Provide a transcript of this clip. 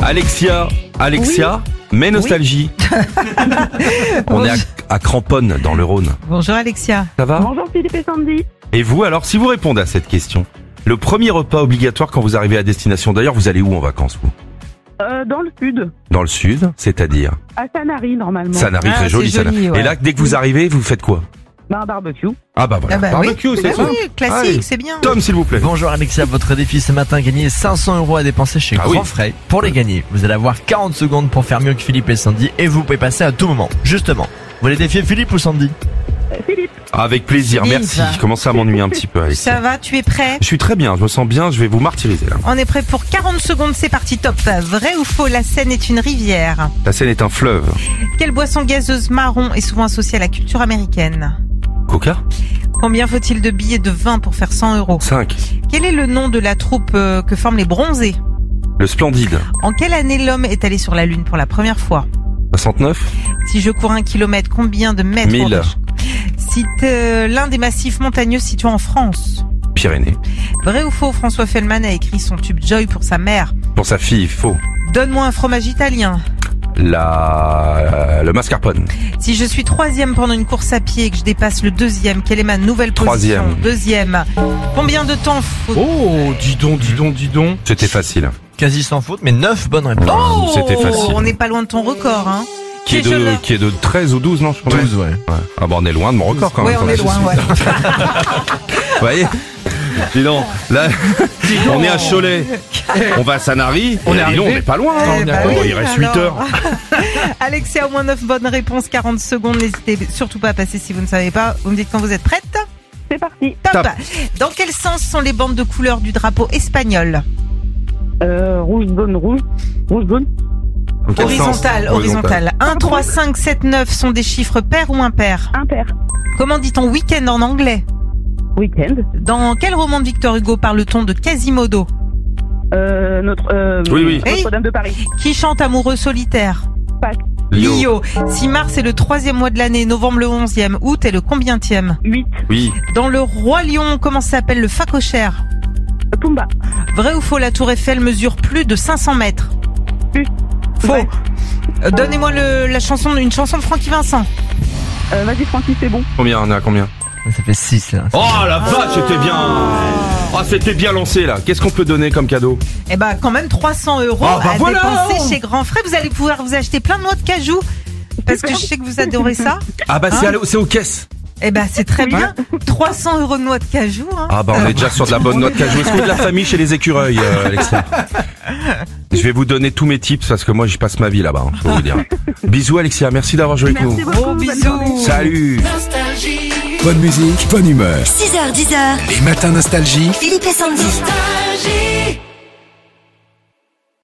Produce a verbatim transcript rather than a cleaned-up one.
Alexia, Alexia, oui. mais nostalgie. Oui. On est à, à Cramponne, dans le Rhône. Bonjour Alexia. Ça va? Bonjour Philippe et Sandy. Et vous, alors, si vous répondez à cette question, le premier repas obligatoire quand vous arrivez à destination, d'ailleurs, vous allez où en vacances, vous? Euh, dans le sud. Dans le sud, c'est-à-dire? À Sanary, normalement. Sanary, ah, très joli, joli Sanary. ouais. Et là, dès que vous arrivez, vous faites quoi? Bah, un barbecue. Ah bah voilà, ah bah barbecue, oui. c'est bah ça. Oui, classique, Allez. C'est bien. Tom, s'il vous plaît. Bonjour Alexia, votre défi ce matin, gagner cinq cents euros à dépenser chez Ah Grand oui. Frais. Pour les gagner, vous allez avoir quarante secondes pour faire mieux que Philippe et Sandy et vous pouvez passer à tout moment. Justement, vous voulez défier Philippe ou Sandy? Euh, Philippe. Avec plaisir, Philippe. merci. Je commence à m'ennuyer un petit peu, Alexia. Ça va, tu es prêt? Je suis très bien, je me sens bien, je vais vous martyriser là. On est prêt pour quarante secondes, c'est parti, top. Vrai ou faux, la Seine est une rivière? La Seine est un fleuve. Quelle boisson gazeuse marron est souvent associée à la culture américaine? Coca? Combien faut-il de billets de vin pour faire cent euros? cinq. Quel est le nom de la troupe euh, que forment les Bronzés? Le Splendide. En quelle année l'homme est allé sur la Lune pour la première fois? soixante-neuf. Si je cours un kilomètre, combien de mètres? mille. Cite euh, l'un des massifs montagneux situés en France. Pyrénées. Vrai ou faux, François Fellman a écrit son tube Joy pour sa mère. Pour sa fille, faux. Donne-moi un fromage italien. La... euh, le mascarpone. Si je suis troisième pendant une course à pied et que je dépasse le deuxième, quelle est ma nouvelle position? Troisième. Deuxième. Combien de temps faut... Oh, dis donc, dis donc, dis donc. C'était facile. Quasi sans faute, mais neuf bonnes réponses. Oh, c'était facile. On n'est pas loin de ton record, hein. Qui est, Quel de, jeune- qui est de treize ou douze, non je crois. douze, ouais. Ouais. Ah bah on est loin de mon record quand Ouais, même. on est loin, ouais. Vous voyez? Dis donc, là, on est à Cholet, on va à Sanary, on est arrivé, on n'est pas loin. Eh hein. bah Oh, oui, il reste huit alors. heures. Alexia, au moins neuf bonnes réponses, quarante secondes. N'hésitez surtout pas à passer si vous ne savez pas. Vous me dites quand vous êtes prête. C'est parti. Top. Top. Dans quel sens sont les bandes de couleurs du drapeau espagnol? Euh, rouge, jaune, rouge. Rouge, jaune. Dans quel Horizontal, sens horizontal. un, trois, cinq, sept, neuf sont des chiffres pairs ou impairs? Impair. Comment dit-on week-end en anglais? Week-end. Dans quel roman de Victor Hugo parle-t-on de Quasimodo? Euh, notre, euh, Oui, oui. Notre-Dame de Paris. Qui chante Amoureux solitaire? Pâques. Lio. Lio. Si mars est le troisième mois de l'année, novembre le onzième, août est le combientième? huit. Oui, Dans le Roi Lion, comment s'appelle le phacochère? Pumba. Vrai ou faux, la tour Eiffel mesure plus de cinq cents mètres? Plus. Faux. Vrai. Euh, Donnez-moi le, la chanson, une chanson de Francky Vincent. Euh, vas-y Francis, c'est bon. combien on est à combien? Ça fait six là. Oh la vache, c'était bien. Ah, c'était bien lancé là. Qu'est-ce qu'on peut donner comme cadeau? Eh ben, quand même trois cents euros Ah, bah à voilà. dépenser chez Grand Frais. Vous allez pouvoir vous acheter plein de noix de cajou. Parce que je sais que vous adorez ça. Ah bah c'est Hein à l'eau- c'est aux caisses. Eh ben, c'est très Oui. bien. trois cents euros de noix de cajou. Hein. Ah bah on est déjà sur de la bonne noix de cajou. Est-ce que de la famille chez les écureuils, euh, Alexia? Je vais vous donner tous mes tips parce que moi j'y passe ma vie là-bas, hein, je peux vous dire. Bisous Alexia, merci d'avoir joué avec nous. Merci beaucoup. Gros bonne bisous. journée. Salut. Bonne musique, bonne humeur. six heures dix heures, Les matins nostalgie. Philippe et Sandy. Nostalgie.